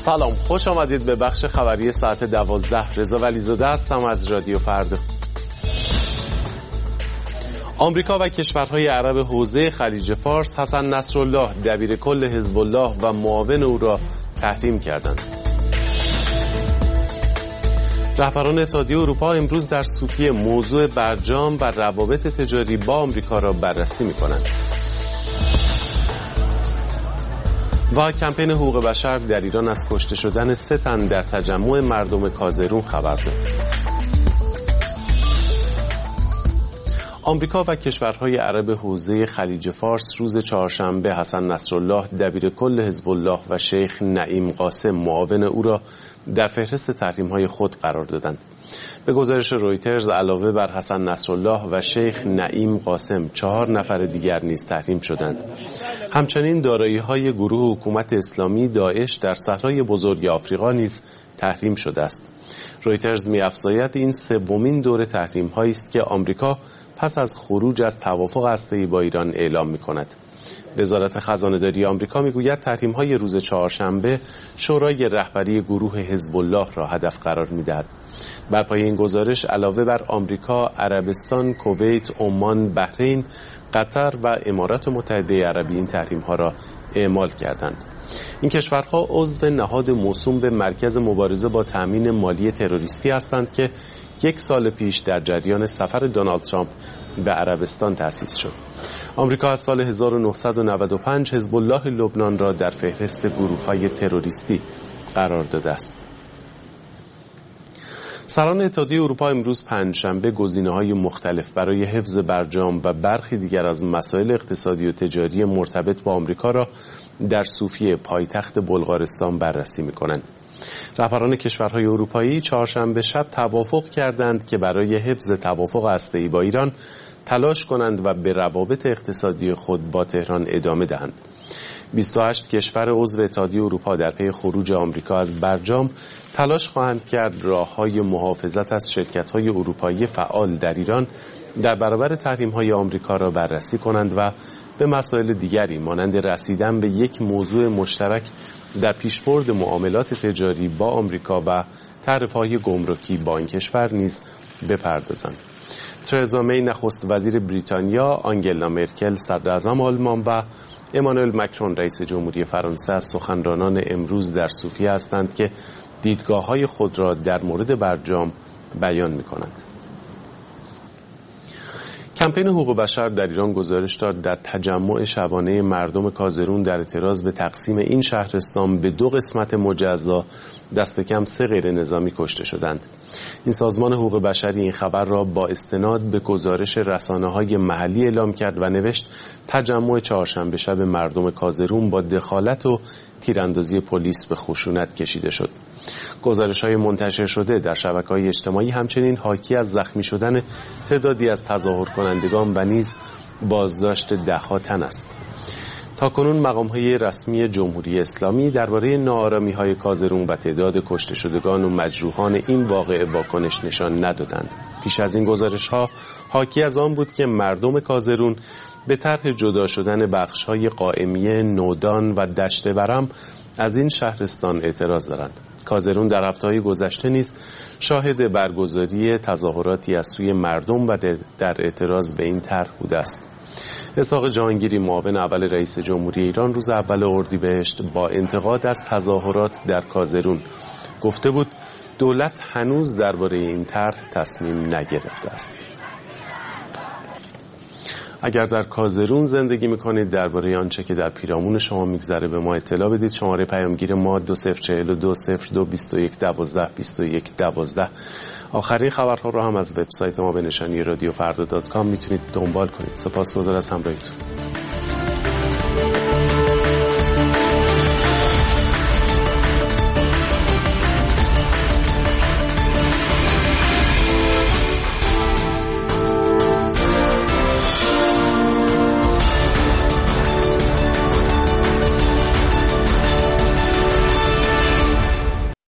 سلام، خوش آمدید به بخش خبری ساعت 12. رضا ولیزاده هستم از رادیو فردا. آمریکا و کشورهای عرب حوزه خلیج فارس حسن نصرالله دبیرکل حزب الله و معاون او را تحریم کردند. رهبران اتحادیه اروپا امروز در صوفیه موضوع برجام و روابط تجاری با آمریکا را بررسی می‌کنند. و کمپین حقوق بشر در ایران از کشته شدن 3 تن در تجمع مردم کازرون خبر داد. آمریکا و کشورهای عرب حوزه خلیج فارس روز چهارشنبه حسن نصرالله دبیرکل حزب الله و شیخ نعیم قاسم معاون او را در فهرست تحریم‌های خود قرار دادند. به گزارش رویترز علاوه بر حسن نصرالله و شیخ نعیم قاسم 4 نفر دیگر نیز تحریم شدند. همچنین دارایی‌های گروه حکومت اسلامی داعش در صحرای بزرگ آفریقا نیز تحریم شده است. رویترز می‌افزاید این 3مین دور تحریم‌هایی است که آمریکا پس از خروج از توافق هسته‌ای با ایران اعلام می‌کند. وزارت خزانه‌داری آمریکا میگوید تحریم‌های روز چهارشنبه شورای رهبری گروه حزب الله را هدف قرار می‌دهد. بر پایه این گزارش علاوه بر آمریکا، عربستان، کویت، عمان، بحرین، قطر و امارات متحده عربی این تحریم‌ها را اعمال کردند. این کشورها عضو نهاد موسوم به مرکز مبارزه با تأمین مالی تروریستی هستند که 1 سال پیش در جریان سفر دونالد ترامپ به عربستان تأسیس شد. آمریکا از سال 1995 حزب الله لبنان را در فهرست گروه‌های تروریستی قرار داده است. سران اتحادیه اروپا امروز پنجشنبه گزینه‌های مختلف برای حفظ برجام و برخی دیگر از مسائل اقتصادی و تجاری مرتبط با آمریکا را در صوفیه پایتخت بلغارستان بررسی می‌کنند. رهبران کشورهای اروپایی چهارشنبه شب توافق کردند که برای حفظ توافق هسته‌ای با ایران تلاش کنند و به روابط اقتصادی خود با تهران ادامه دهند. 28 کشور عضو اتحادیه اروپا در پی خروج آمریکا از برجام تلاش خواهند کرد راه‌های محافظت از شرکت‌های اروپایی فعال در ایران در برابر تحریم‌های آمریکا را بررسی کنند و به مسائل دیگری مانند رسیدن به یک موضوع مشترک در پیشبرد معاملات تجاری با آمریکا و تعرفه‌های گمرکی با این کشور نیز بپردازند. ترزا می نخست وزیر بریتانیا، آنگلا مرکل صدر اعظم آلمان و امانوئل مکرون رئیس جمهوری فرانسه از سخنرانان امروز در صوفیه هستند که دیدگاه‌های خود را در مورد برجام بیان می‌کنند. کمپین حقوق بشر در ایران گزارش داد در تجمع شبانه مردم کازرون در اعتراض به تقسیم این شهرستان به 2 قسمت مجزا دست کم 3 غیر نظامی کشته شدند. این سازمان حقوق بشری این خبر را با استناد به گزارش رسانه‌های محلی اعلام کرد و نوشت تجمع چهارشنبه شب مردم کازرون با دخالت و تیراندازی پلیس به خشونت کشیده شد. گزارش‌های منتشر شده در شبکه‌های اجتماعی همچنین حاکی از زخمی شدن تعدادی از تظاهر کنندگان و نیز بازداشت 10 تن است. تاکنون مقام‌های رسمی جمهوری اسلامی درباره ناآرامی‌های کازرون و تعداد کشته شدگان و مجروحان این واقعه واکنش نشان ندادند. پیش از این گزارش‌ها حاکی از آن بود که مردم کازرون به طرح جدا شدن بخش‌های قائمیه، نودان و دشت ورم از این شهرستان اعتراض دارند. کازرون در هفته‌های گذشته نیز شاهد برگزاری تظاهراتی از سوی مردم و در اعتراض به این طرح بوده است. اسحاق جهانگیری معاون اول رئیس جمهوری ایران روز اول اردیبهشت با انتقاد از تظاهرات در کازرون گفته بود دولت هنوز درباره این طرح تصمیم نگرفته است. اگر در کازرون زندگی میکنید درباره آنچه که در پیرامون شما میگذره به ما اطلاع بدید. شماره پیامگیر ما 2042022112. آخرین خبرها را هم از وبسایت ما به نشانی رادیوفردا.com میتونید دنبال کنید. سپاسگزار از همراهیتون.